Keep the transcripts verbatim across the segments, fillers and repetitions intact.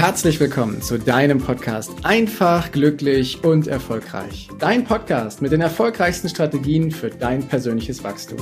Herzlich willkommen zu deinem Podcast Einfach, glücklich und erfolgreich. Dein Podcast mit den erfolgreichsten Strategien für dein persönliches Wachstum.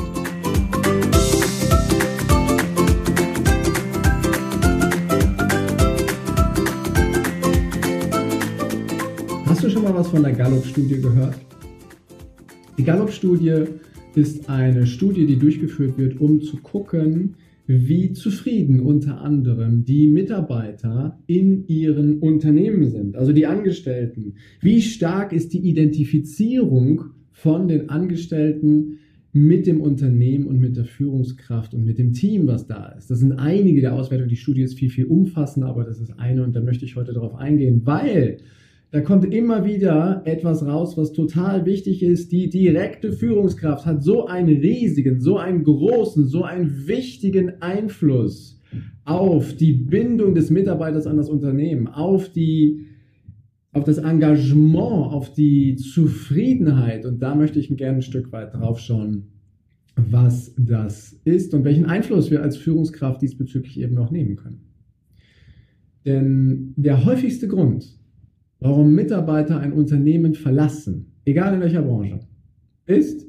Hast du schon mal was von der Gallup-Studie gehört? Die Gallup-Studie ist eine Studie, die durchgeführt wird, um zu gucken, wie zufrieden unter anderem die Mitarbeiter in ihren Unternehmen sind, also die Angestellten. Wie stark ist die Identifizierung von den Angestellten mit dem Unternehmen und mit der Führungskraft und mit dem Team, was da ist. Das sind einige der Auswertungen. Die Studie ist viel, viel umfassender, aber das ist eine und da möchte ich heute darauf eingehen, weil da kommt immer wieder etwas raus, was total wichtig ist. Die direkte Führungskraft hat so einen riesigen, so einen großen, so einen wichtigen Einfluss auf die Bindung des Mitarbeiters an das Unternehmen, auf die, auf das Engagement, auf die Zufriedenheit. Und da möchte ich gerne ein Stück weit drauf schauen, was das ist und welchen Einfluss wir als Führungskraft diesbezüglich eben auch nehmen können. Denn der häufigste Grund, warum Mitarbeiter ein Unternehmen verlassen, egal in welcher Branche, ist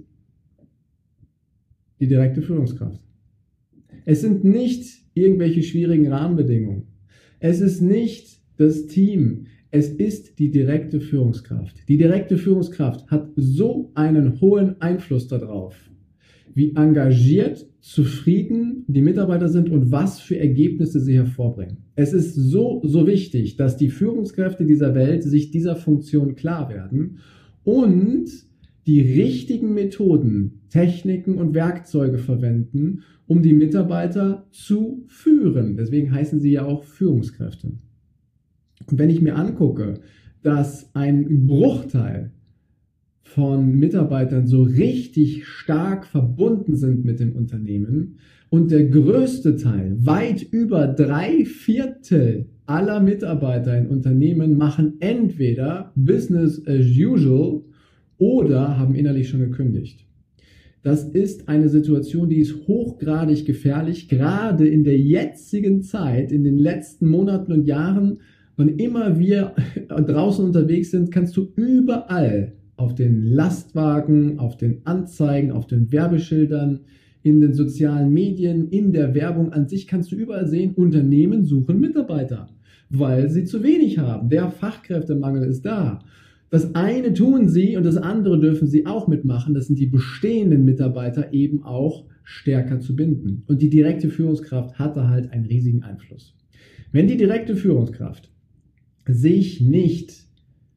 die direkte Führungskraft. Es sind nicht irgendwelche schwierigen Rahmenbedingungen. Es ist nicht das Team. Es ist die direkte Führungskraft. Die direkte Führungskraft hat so einen hohen Einfluss darauf, wie engagiert, zufrieden die Mitarbeiter sind und was für Ergebnisse sie hervorbringen. Es ist so, so wichtig, dass die Führungskräfte dieser Welt sich dieser Funktion klar werden und die richtigen Methoden, Techniken und Werkzeuge verwenden, um die Mitarbeiter zu führen. Deswegen heißen sie ja auch Führungskräfte. Und wenn ich mir angucke, dass ein Bruchteil von Mitarbeitern so richtig stark verbunden sind mit dem Unternehmen und der größte Teil, weit über drei Viertel aller Mitarbeiter in Unternehmen machen entweder Business as usual oder haben innerlich schon gekündigt. Das ist eine Situation, die ist hochgradig gefährlich, gerade in der jetzigen Zeit, in den letzten Monaten und Jahren. Wann immer wir draußen unterwegs sind, kannst du überall auf den Lastwagen, auf den Anzeigen, auf den Werbeschildern, in den sozialen Medien, in der Werbung an sich kannst du überall sehen, Unternehmen suchen Mitarbeiter, weil sie zu wenig haben. Der Fachkräftemangel ist da. Das eine tun sie und das andere dürfen sie auch mitmachen. Das sind die bestehenden Mitarbeiter eben auch stärker zu binden. Und die direkte Führungskraft hatte halt einen riesigen Einfluss. Wenn die direkte Führungskraft sich nicht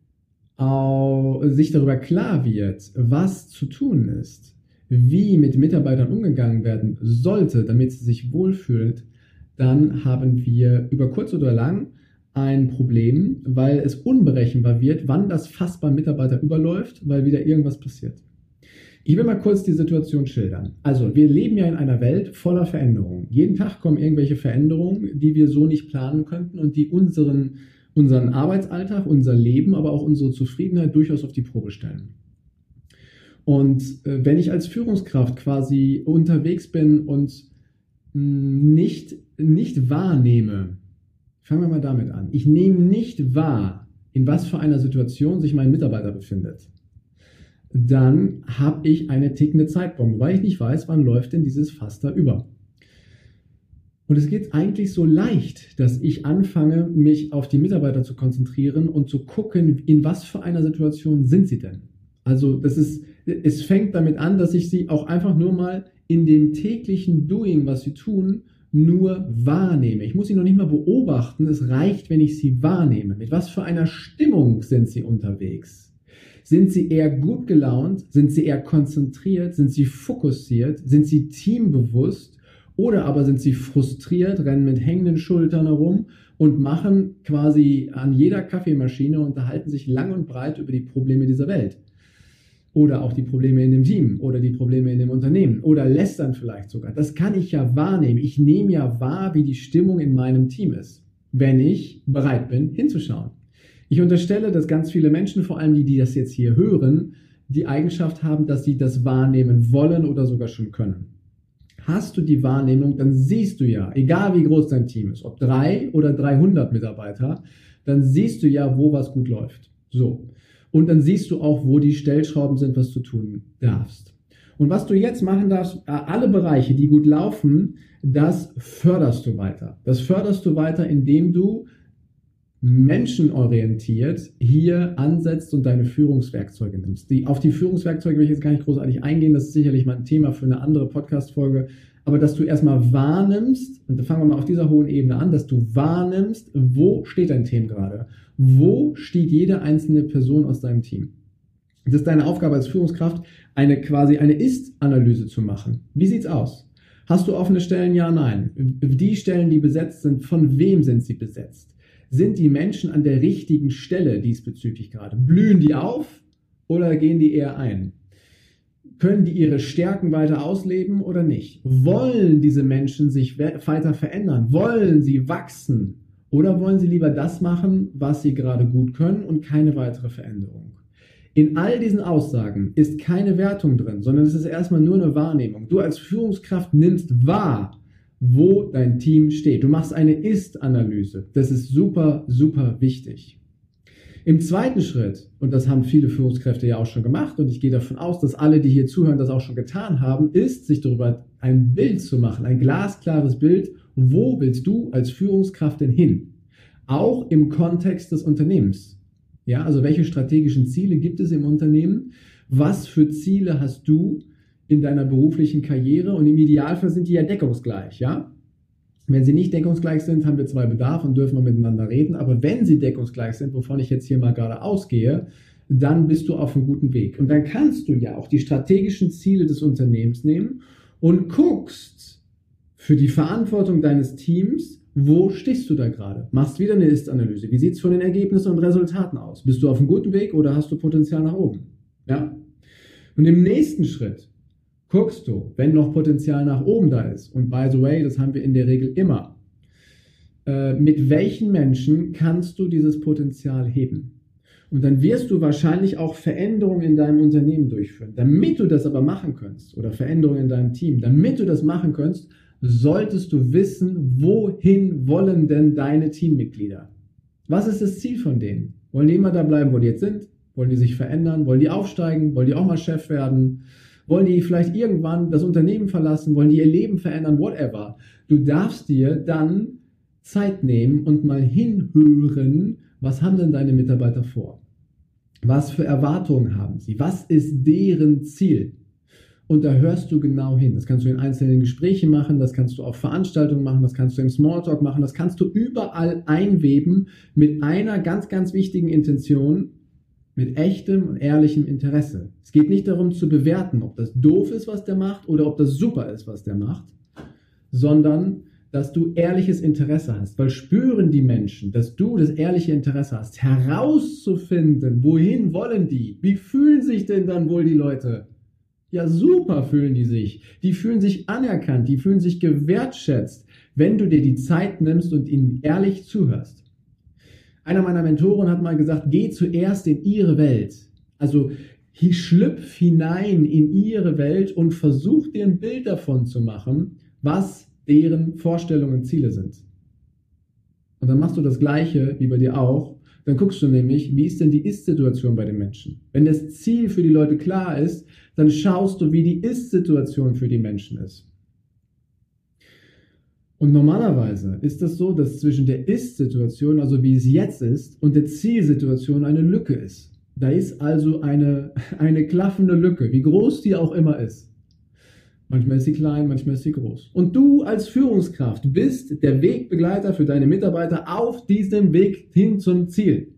sich darüber klar wird, was zu tun ist, wie mit Mitarbeitern umgegangen werden sollte, damit sie sich wohlfühlt, dann haben wir über kurz oder lang ein Problem, weil es unberechenbar wird, wann das Fass beim Mitarbeiter überläuft, weil wieder irgendwas passiert. Ich will mal kurz die Situation schildern. Also, wir leben ja in einer Welt voller Veränderungen. Jeden Tag kommen irgendwelche Veränderungen, die wir so nicht planen könnten und die unseren unseren Arbeitsalltag, unser Leben, aber auch unsere Zufriedenheit durchaus auf die Probe stellen. Und äh, wenn ich als Führungskraft quasi unterwegs bin und mh, nicht, nicht wahrnehme, fangen wir mal damit an, ich nehme nicht wahr, in was für einer Situation sich mein Mitarbeiter befindet, dann habe ich eine tickende Zeitbombe, weil ich nicht weiß, wann läuft denn dieses Fass da über. Und es geht eigentlich so leicht, dass ich anfange, mich auf die Mitarbeiter zu konzentrieren und zu gucken, in was für einer Situation sind sie denn. Also das ist, es fängt damit an, dass ich sie auch einfach nur mal in dem täglichen Doing, was sie tun, nur wahrnehme. Ich muss sie noch nicht mal beobachten, es reicht, wenn ich sie wahrnehme. Mit was für einer Stimmung sind sie unterwegs? Sind sie eher gut gelaunt? Sind sie eher konzentriert? Sind sie fokussiert? Sind sie teambewusst? Oder aber sind sie frustriert, rennen mit hängenden Schultern herum und machen quasi an jeder Kaffeemaschine und unterhalten sich lang und breit über die Probleme dieser Welt. Oder auch die Probleme in dem Team oder die Probleme in dem Unternehmen oder lästern vielleicht sogar. Das kann ich ja wahrnehmen. Ich nehme ja wahr, wie die Stimmung in meinem Team ist, wenn ich bereit bin, hinzuschauen. Ich unterstelle, dass ganz viele Menschen, vor allem die, die das jetzt hier hören, die Eigenschaft haben, dass sie das wahrnehmen wollen oder sogar schon können. hast du die Wahrnehmung, dann siehst du ja, egal wie groß dein Team ist, ob drei oder dreihundert Mitarbeiter, dann siehst du ja, wo was gut läuft. So. Und dann siehst du auch, wo die Stellschrauben sind, was du tun darfst. Und was du jetzt machen darfst, alle Bereiche, die gut laufen, das förderst du weiter. Das förderst du weiter, indem du menschenorientiert hier ansetzt und deine Führungswerkzeuge nimmst. Die, auf die Führungswerkzeuge will ich jetzt gar nicht großartig eingehen, das ist sicherlich mal ein Thema für eine andere Podcast-Folge, aber dass du erstmal wahrnimmst, und da fangen wir mal auf dieser hohen Ebene an, dass du wahrnimmst, wo steht dein Team gerade? Wo steht jede einzelne Person aus deinem Team? Das ist deine Aufgabe als Führungskraft, eine quasi eine Ist-Analyse zu machen. Wie sieht's aus? Hast du offene Stellen? Ja, nein. Die Stellen, die besetzt sind, von wem sind sie besetzt? Sind die Menschen an der richtigen Stelle diesbezüglich gerade? Blühen die auf oder gehen die eher ein? Können die ihre Stärken weiter ausleben oder nicht? Wollen diese Menschen sich weiter verändern? Wollen sie wachsen? Oder wollen sie lieber das machen, was sie gerade gut können und keine weitere Veränderung? In all diesen Aussagen ist keine Wertung drin, sondern es ist erstmal nur eine Wahrnehmung. Du als Führungskraft nimmst wahr, wo dein Team steht. Du machst eine Ist-Analyse. Das ist super, super wichtig. Im zweiten Schritt, und das haben viele Führungskräfte ja auch schon gemacht, und ich gehe davon aus, dass alle, die hier zuhören, das auch schon getan haben, ist, sich darüber ein Bild zu machen, ein glasklares Bild, wo willst du als Führungskraft denn hin? Auch im Kontext des Unternehmens. Ja, also welche strategischen Ziele gibt es im Unternehmen? Was für Ziele hast du in deiner beruflichen Karriere? Und im Idealfall sind die ja deckungsgleich, ja? Wenn sie nicht deckungsgleich sind, haben wir zwei Bedarf und dürfen wir miteinander reden. Aber wenn sie deckungsgleich sind, wovon ich jetzt hier mal gerade ausgehe, dann bist du auf einem guten Weg. Und dann kannst du ja auch die strategischen Ziele des Unternehmens nehmen und guckst für die Verantwortung deines Teams, wo stehst du da gerade? Machst wieder eine Ist-Analyse. Wie sieht es von den Ergebnissen und Resultaten aus? Bist du auf einem guten Weg oder hast du Potenzial nach oben? Ja? Und im nächsten Schritt guckst du, wenn noch Potenzial nach oben da ist, und by the way, das haben wir in der Regel immer, äh, mit welchen Menschen kannst du dieses Potenzial heben? Und dann wirst du wahrscheinlich auch Veränderungen in deinem Unternehmen durchführen. Damit du das aber machen kannst, oder Veränderungen in deinem Team, damit du das machen kannst, solltest du wissen, wohin wollen denn deine Teammitglieder? Was ist das Ziel von denen? Wollen die immer da bleiben, wo die jetzt sind? Wollen die sich verändern? Wollen die aufsteigen? Wollen die auch mal Chef werden? Wollen die vielleicht irgendwann das Unternehmen verlassen? Wollen die ihr Leben verändern? Whatever. Du darfst dir dann Zeit nehmen und mal hinhören, was haben denn deine Mitarbeiter vor? Was für Erwartungen haben sie? Was ist deren Ziel? Und da hörst du genau hin. Das kannst du in einzelnen Gesprächen machen, das kannst du auf Veranstaltungen machen, das kannst du im Smalltalk machen, das kannst du überall einweben mit einer ganz, ganz wichtigen Intention, mit echtem und ehrlichem Interesse. Es geht nicht darum zu bewerten, ob das doof ist, was der macht, oder ob das super ist, was der macht, sondern dass du ehrliches Interesse hast, weil spüren die Menschen, dass du das ehrliche Interesse hast, herauszufinden, wohin wollen die, wie fühlen sich denn dann wohl die Leute? Ja, super fühlen die sich. Die fühlen sich anerkannt, die fühlen sich gewertschätzt, wenn du dir die Zeit nimmst und ihnen ehrlich zuhörst. Einer meiner Mentoren hat mal gesagt, geh zuerst in ihre Welt. Also schlüpf hinein in ihre Welt und versuch dir ein Bild davon zu machen, was deren Vorstellungen und Ziele sind. Und dann machst du das Gleiche wie bei dir auch. Dann guckst du nämlich, wie ist denn die Ist-Situation bei den Menschen? Wenn das Ziel für die Leute klar ist, dann schaust du, wie die Ist-Situation für die Menschen ist. Und normalerweise ist das so, dass zwischen der Ist-Situation, also wie es jetzt ist, und der Zielsituation eine Lücke ist. Da ist also eine, eine klaffende Lücke, wie groß die auch immer ist. Manchmal ist sie klein, manchmal ist sie groß. Und du als Führungskraft bist der Wegbegleiter für deine Mitarbeiter auf diesem Weg hin zum Ziel.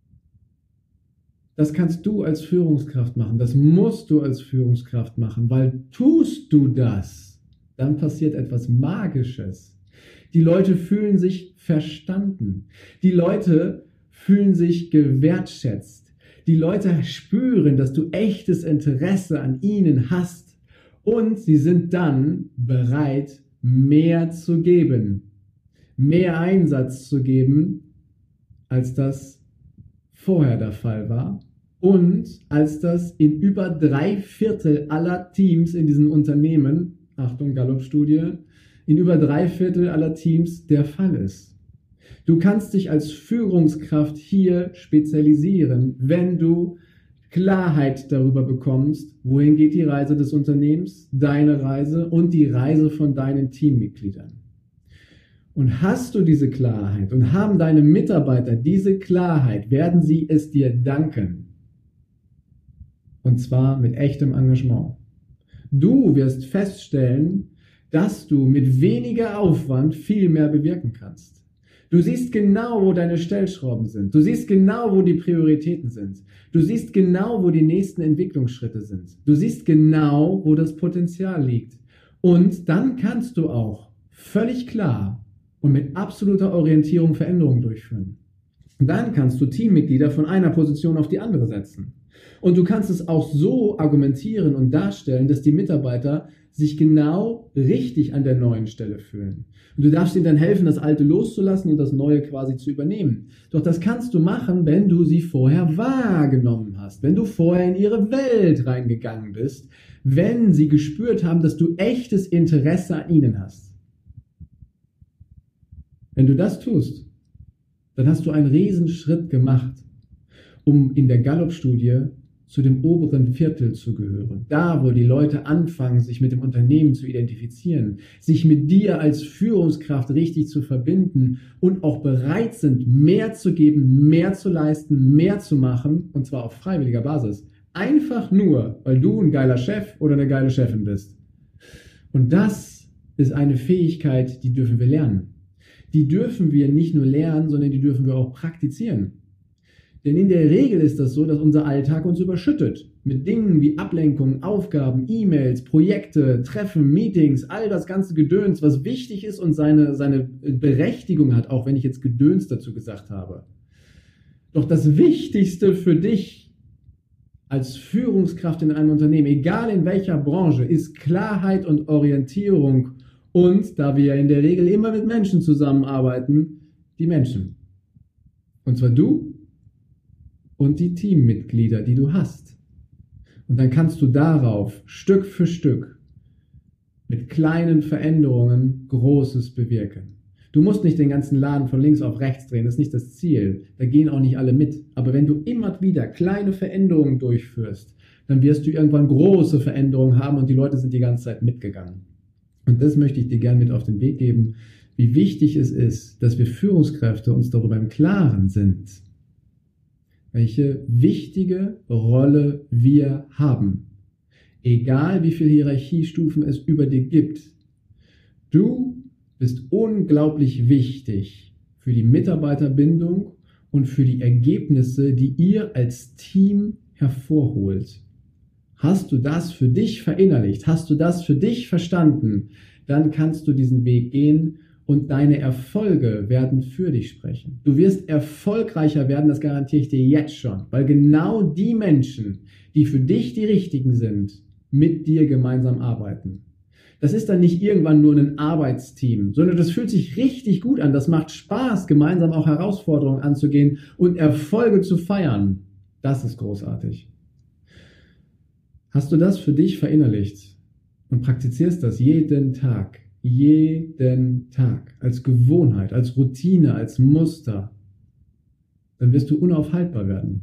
Das kannst du als Führungskraft machen, das musst du als Führungskraft machen, weil tust du das, dann passiert etwas Magisches. Die Leute fühlen sich verstanden. Die Leute fühlen sich gewertschätzt. Die Leute spüren, dass du echtes Interesse an ihnen hast. Und sie sind dann bereit, mehr zu geben. Mehr Einsatz zu geben, als das vorher der Fall war. Und als das in über drei Viertel aller Teams in diesen Unternehmen Achtung, Gallup-Studie, in über drei Viertel aller Teams der Fall ist. Du kannst dich als Führungskraft hier spezialisieren, wenn du Klarheit darüber bekommst, wohin geht die Reise des Unternehmens, deine Reise und die Reise von deinen Teammitgliedern. Und hast du diese Klarheit und haben deine Mitarbeiter diese Klarheit, werden sie es dir danken. Und zwar mit echtem Engagement. Du wirst feststellen, dass du mit weniger Aufwand viel mehr bewirken kannst. Du siehst genau, wo deine Stellschrauben sind. Du siehst genau, wo die Prioritäten sind. Du siehst genau, wo die nächsten Entwicklungsschritte sind. Du siehst genau, wo das Potenzial liegt. Und dann kannst du auch völlig klar und mit absoluter Orientierung Veränderungen durchführen. Und dann kannst du Teammitglieder von einer Position auf die andere setzen. Und du kannst es auch so argumentieren und darstellen, dass die Mitarbeiter sich genau richtig an der neuen Stelle fühlen. Und du darfst ihnen dann helfen, das Alte loszulassen und das Neue quasi zu übernehmen. Doch das kannst du machen, wenn du sie vorher wahrgenommen hast, wenn du vorher in ihre Welt reingegangen bist, wenn sie gespürt haben, dass du echtes Interesse an ihnen hast. Wenn du das tust, dann hast du einen Riesenschritt gemacht, um in der Gallup-Studie zu dem oberen Viertel zu gehören. Da, wo die Leute anfangen, sich mit dem Unternehmen zu identifizieren, sich mit dir als Führungskraft richtig zu verbinden und auch bereit sind, mehr zu geben, mehr zu leisten, mehr zu machen, und zwar auf freiwilliger Basis. Einfach nur, weil du ein geiler Chef oder eine geile Chefin bist. Und das ist eine Fähigkeit, die dürfen wir lernen. Die dürfen wir nicht nur lernen, sondern die dürfen wir auch praktizieren. Denn in der Regel ist das so, dass unser Alltag uns überschüttet. Mit Dingen wie Ablenkungen, Aufgaben, E-Mails, Projekte, Treffen, Meetings, all das ganze Gedöns, was wichtig ist und seine, seine Berechtigung hat, auch wenn ich jetzt Gedöns dazu gesagt habe. Doch das Wichtigste für dich als Führungskraft in einem Unternehmen, egal in welcher Branche, ist Klarheit und Orientierung. Und da wir ja in der Regel immer mit Menschen zusammenarbeiten, die Menschen. Und zwar du und die Teammitglieder, die du hast. Und dann kannst du darauf Stück für Stück mit kleinen Veränderungen Großes bewirken. Du musst nicht den ganzen Laden von links auf rechts drehen, das ist nicht das Ziel. Da gehen auch nicht alle mit. Aber wenn du immer wieder kleine Veränderungen durchführst, dann wirst du irgendwann große Veränderungen haben und die Leute sind die ganze Zeit mitgegangen. Und das möchte ich dir gerne mit auf den Weg geben, wie wichtig es ist, dass wir Führungskräfte uns darüber im Klaren sind, welche wichtige Rolle wir haben. Egal wie viele Hierarchiestufen es über dir gibt. Du bist unglaublich wichtig für die Mitarbeiterbindung und für die Ergebnisse, die ihr als Team hervorholt. Hast du das für dich verinnerlicht? Hast du das für dich verstanden? Dann kannst du diesen Weg gehen und deine Erfolge werden für dich sprechen. Du wirst erfolgreicher werden, das garantiere ich dir jetzt schon, weil genau die Menschen, die für dich die Richtigen sind, mit dir gemeinsam arbeiten. Das ist dann nicht irgendwann nur ein Arbeitsteam, sondern das fühlt sich richtig gut an. Das macht Spaß, gemeinsam auch Herausforderungen anzugehen und Erfolge zu feiern. Das ist großartig. Hast du das für dich verinnerlicht und praktizierst das jeden Tag, jeden Tag, als Gewohnheit, als Routine, als Muster, dann wirst du unaufhaltbar werden.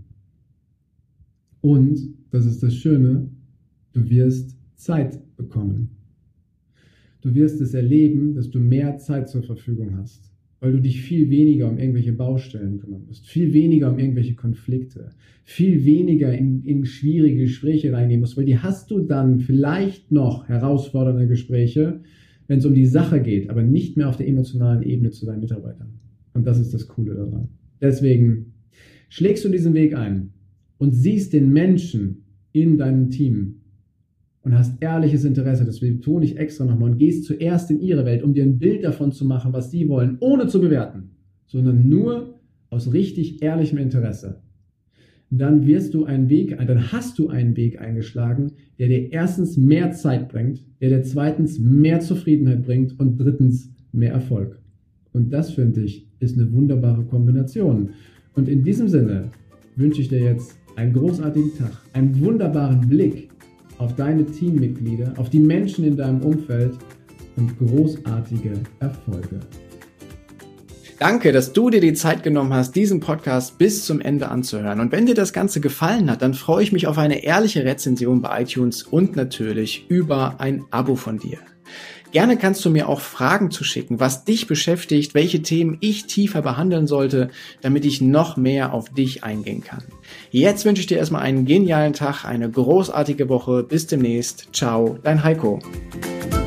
Und, das ist das Schöne, du wirst Zeit bekommen. Du wirst es erleben, dass du mehr Zeit zur Verfügung hast, weil du dich viel weniger um irgendwelche Baustellen kümmern musst, viel weniger um irgendwelche Konflikte, viel weniger in, in schwierige Gespräche reingehen musst, weil die hast du dann vielleicht noch herausfordernde Gespräche, wenn es um die Sache geht, aber nicht mehr auf der emotionalen Ebene zu deinen Mitarbeitern. Und das ist das Coole daran. Deswegen schlägst du diesen Weg ein und siehst den Menschen in deinem Team und hast ehrliches Interesse, das betone ich extra nochmal, und gehst zuerst in ihre Welt, um dir ein Bild davon zu machen, was sie wollen, ohne zu bewerten, sondern nur aus richtig ehrlichem Interesse. Dann wirst du einen Weg, dann hast du einen Weg eingeschlagen, der dir erstens mehr Zeit bringt, der dir zweitens mehr Zufriedenheit bringt und drittens mehr Erfolg. Und das, finde ich, ist eine wunderbare Kombination. Und in diesem Sinne wünsche ich dir jetzt einen großartigen Tag, einen wunderbaren Blick auf deine Teammitglieder, auf die Menschen in deinem Umfeld und großartige Erfolge. Danke, dass du dir die Zeit genommen hast, diesen Podcast bis zum Ende anzuhören. Und wenn dir das Ganze gefallen hat, dann freue ich mich auf eine ehrliche Rezension bei iTunes und natürlich über ein Abo von dir. Gerne kannst du mir auch Fragen zuschicken, was dich beschäftigt, welche Themen ich tiefer behandeln sollte, damit ich noch mehr auf dich eingehen kann. Jetzt wünsche ich dir erstmal einen genialen Tag, eine großartige Woche. Bis demnächst. Ciao, dein Heiko.